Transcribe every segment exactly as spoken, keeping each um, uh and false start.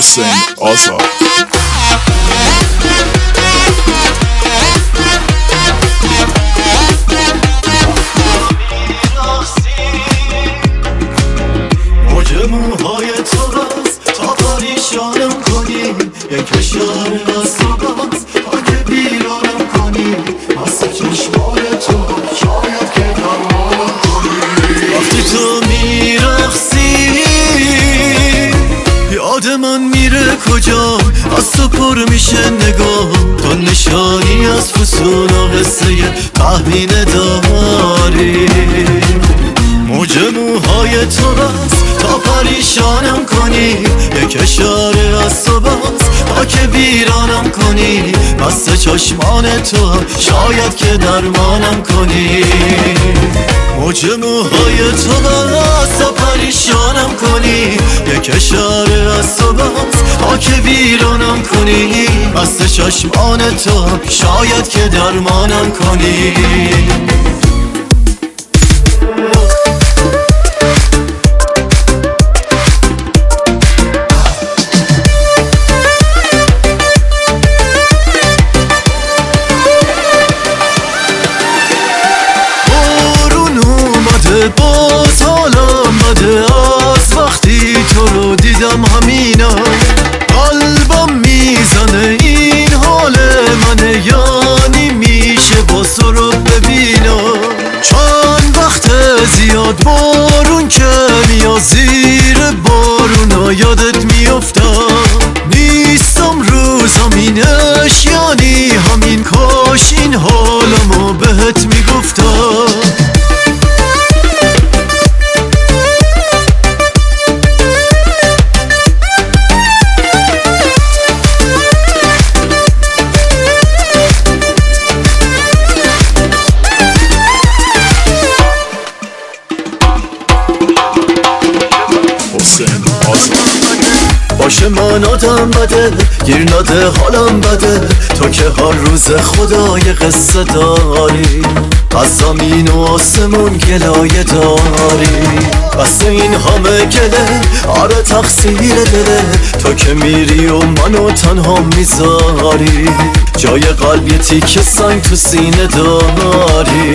حسین آزاد. موج موهای تو راست تا پریشانم کنی، یک اشاره از تو باز اگه بیرانم کنی، واسه چشمان تو شاید که درمانم کنی. وقتی تو میرقصی یاد من میره کجا، از تو پر میشه نگاه، تو نشانی از فسون و قصه تحمینه داری. موج موهای تو بس تا پریشانم کنی، یک اشاره از تو بس تا که بیرانم کنی، بسته چشمان تو شاید که درمانم کنی. موج موهای تو بس تا پریشانم کنی، یک اشاره از تو بس تا که بیرانم کنی، بسته چشمان تو شاید که درمانم کنی. باز حالم بده از وقتی تو رو دیدم، همینا قلبم میزنه این حال منه، یعنی میشه باز تو رو ببینم. چند وقت زیاد بارون که میاد زیر بارونا یادت میافتم، نیستم رو زمینش یعنی همین، کاش این حالمو بهت میگفتم. باشه من آدم بده گیر نده حالم بده، تو که هر روز خدای قصه داری، از زمین و آسمون گلایه داری، بس این همه گله آره تقصیر دله، تو که میری و منو تنها میذاری، جای قلبی تیک سنگ تو سینه داری.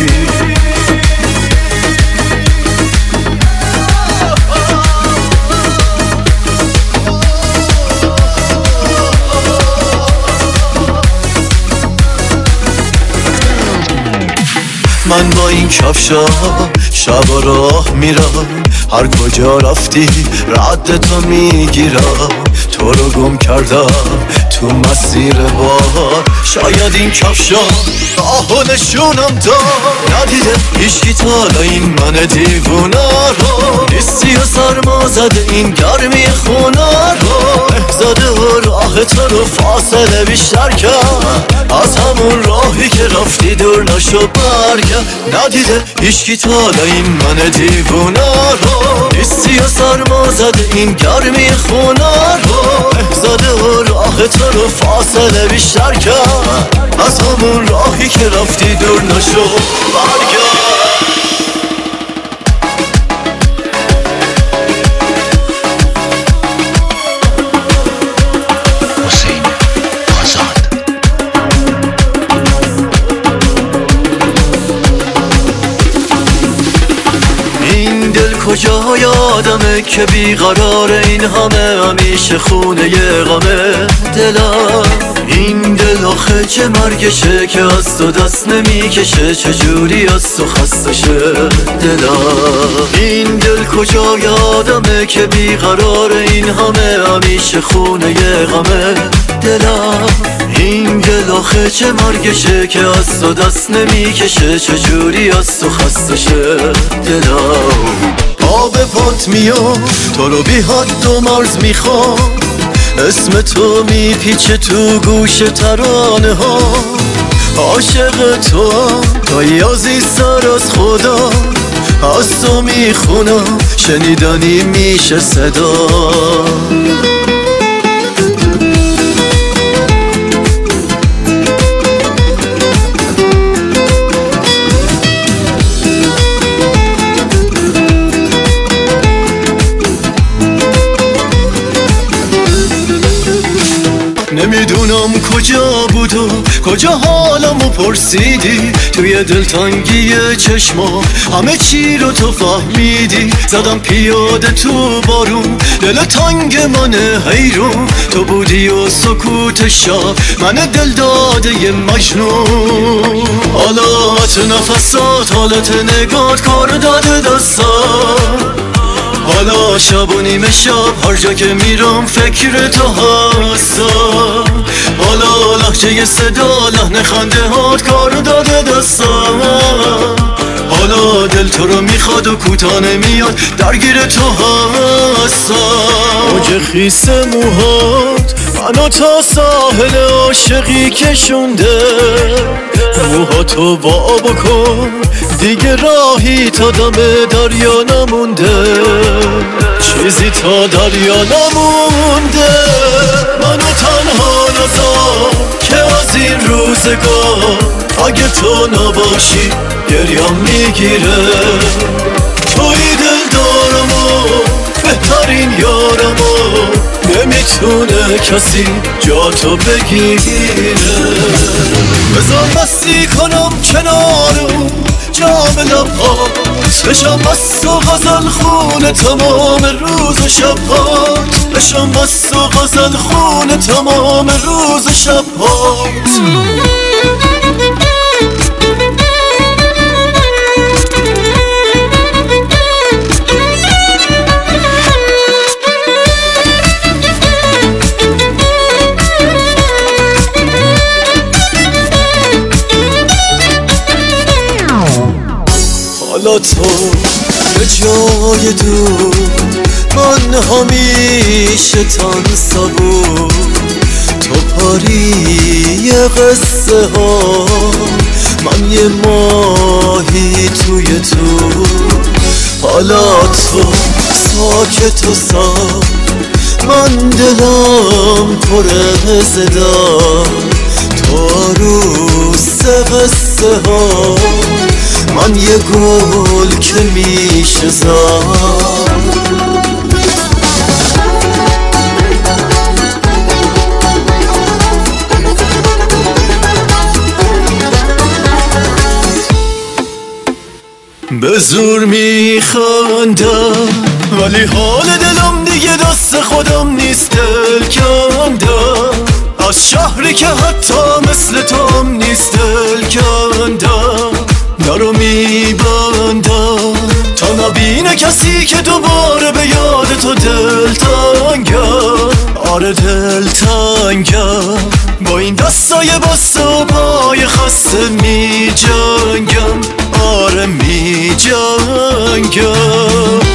من با این کفشا شب و راه میرم، هر کجا رفتی رد تو میگیرم، تو رو گم کردم تو مسیر بار، شاید این کفشا راهو نشونم داد، ندیده هیچکی تا این من دیوونا رو، نیستی و سرما زده این گرمی خونا رو، زده و راه تو رو فاصله بیشتر کرد، از همون راهی که رفتی دور نشو برگرد، ندیده هیچکی تا این من دیوونا رو، نیستی و سرما زده این گرمی خونا رو، زده و راه تو رو فاصله بیشتر کرد، از همون راهی که رفتی دور نشو برگرد. کجا یادمه که بیقرار این همه، همیشه خونه ی غمه دلم، این دل آخه چه مرگشه که از تو دست نمیکشه، چجوری از تو خسته شه دلم. این دل کجا یادمه که بیقرار این همه، همیشه خونه ی غمه دلم، این دل آخه چه مرگشه که از تو دست نمیکشه، چجوری از تو خسته شه دلم. آب پات میاد تو رو بی حد و مرز میخوام، اسم تو میپیچه تو گوش ترانه ها، عاشق تو تا عزیزتر از خدا، از تو میخونم شنیدنی میشه صدا. کجا بود و کجا حالمو پرسیدی؟ توی دلتنگی چشما همه چی رو تو فهمیدی. زدم پیاده تو بارون، دل تنگ منه حیرون، تو بودی و سکوت شب من دل داده ی مجنون. حالات نفسات، حالت نگات کار داده دستات. حالا شب و نیمه شب هر جا که میرم فکر تو هستم. حالا لحجه صدا لحن خنده هات کار داده دستم. حالا دل تو رو میخواد و کوتاه نمیاد، درگیر تو هستم. موج خیس موهات منو تا ساحل عاشقی کشونده. موهاتو وا بکن دیگه راهی تا دم دریا نمونده، چیزی تا دریا نمونده. منو تنها نذار که از این روزگار، اگه تو نباشی گریم میگیره. توی دل دارم و بهترین یارم و نمیتونه کسی جا تو بگیره. بذار مستی کنم کنارم جام لبات، بشم مست و غزل خونه تمام روز و شبات، بشم مست و غزل خونه تمام روز و شبات. حالا تو به جای دور، من همیشه تن صبور. تو پاری قصه ها، من یه ماهی توی تو. حالا تو ساکت و صاف، من دلم پر صدا. تو عروس قصه ها، من یه گل که میشه زار. به زور میخندم ولی حال دلم دیگه دست خودم نیست. دل کندم از شهری که حتی مثل تو هم نیست. دل کندم درو میبندم تا نبینه کسی که دوباره به یاد تو دل تنگم. آره دل تنگم، با این دستای بسته و پای خسته می جنگم. آره می جنگم.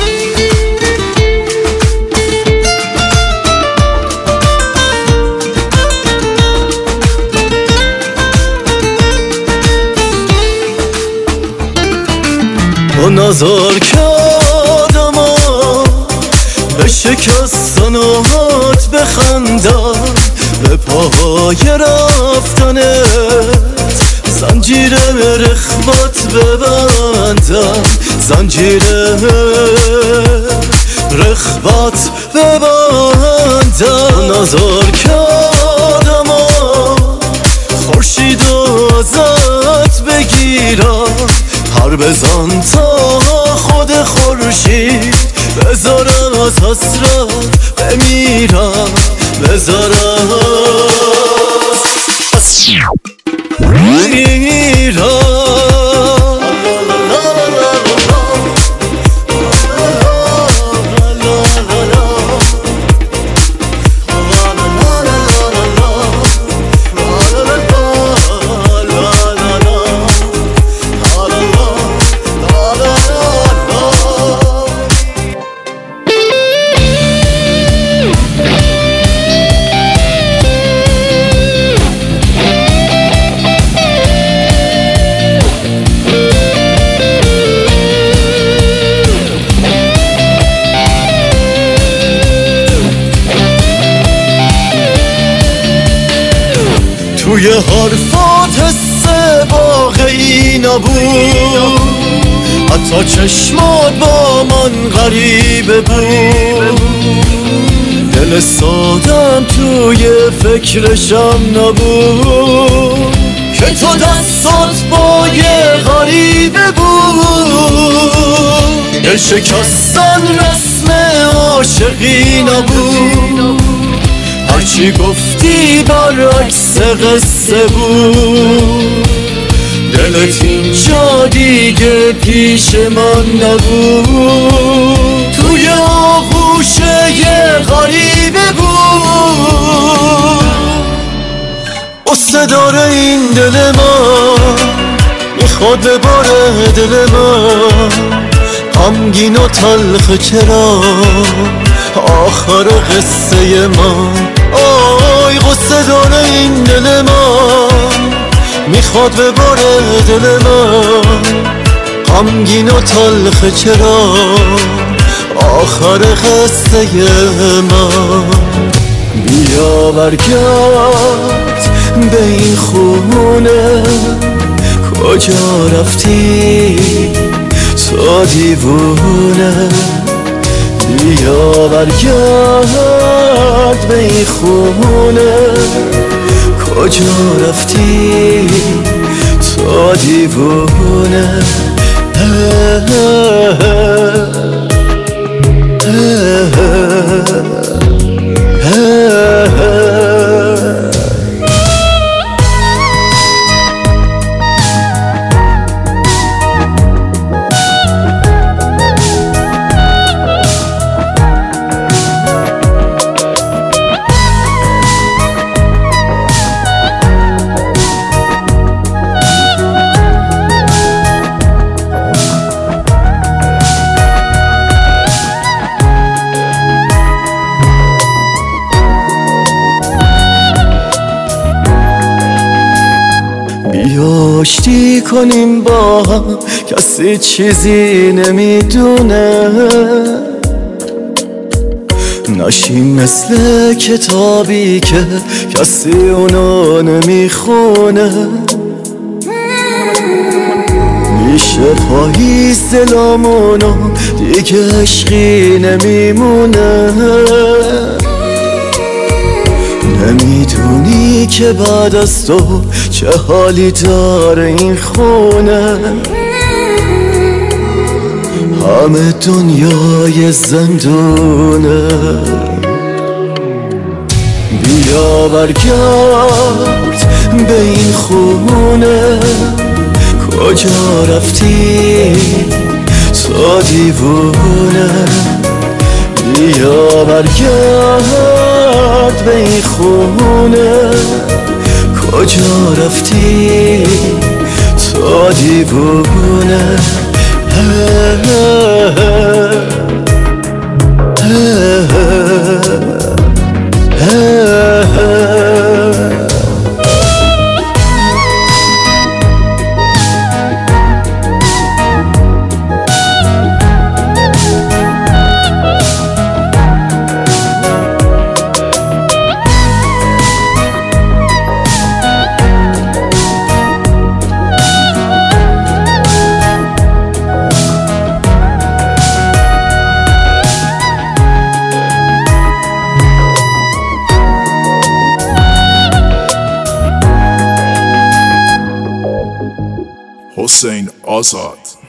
تو نظر کردم به شکستنات بخندم، به پاهای رفتنت زنجیر رخوت ببندم. زنجیر رخوت ببندم. نظر کردم خورشید ازت بگیرم، هر بزن تا خود خورشید بذارم از حسرت بمیرم. بذارم بمیرم. توی حرفات حس واقعی نبود، حتی چشمات با من غریبه بود. دل دل سادم توی فکرشم نبود که تو دستات با یه غریبه بود. دل شکستن رسم عاشقی نبود، هرچی گفتی برعکس قصه بود. دلت اینجا دیگه پیش من نبود، توی آغوش یه غریبه بود. قصه داره این دل من، میخواد بباره دل من، غمگین و تلخ چرا آخر قصه من. آی قصه داره این دل من، میخواد بباره دل من، غمگین و تلخ چرا آخر قصه من. بیا برگرد به این خونه، کجا رفتی تو دیوونه. بیا برگرد به این خونه، کجا رفتی تو دیوونه. بیا آشتی کنیم با هم، کسی چیزی نمیدونه، نشیم مثل کتابی که کسی اونو نمیخونه. میشه پاییز دلامونو دیگه عشقی نمیمونه. نمیدونی که بعد از تو چه حالی داره این خونه، همه دنیای زندونه. بیا برگرد به این خونه، کجا رفتی تو دیوونه. بیا برگرد به این خونه، کجا رفتی تو دیوونه. حسین آزاد.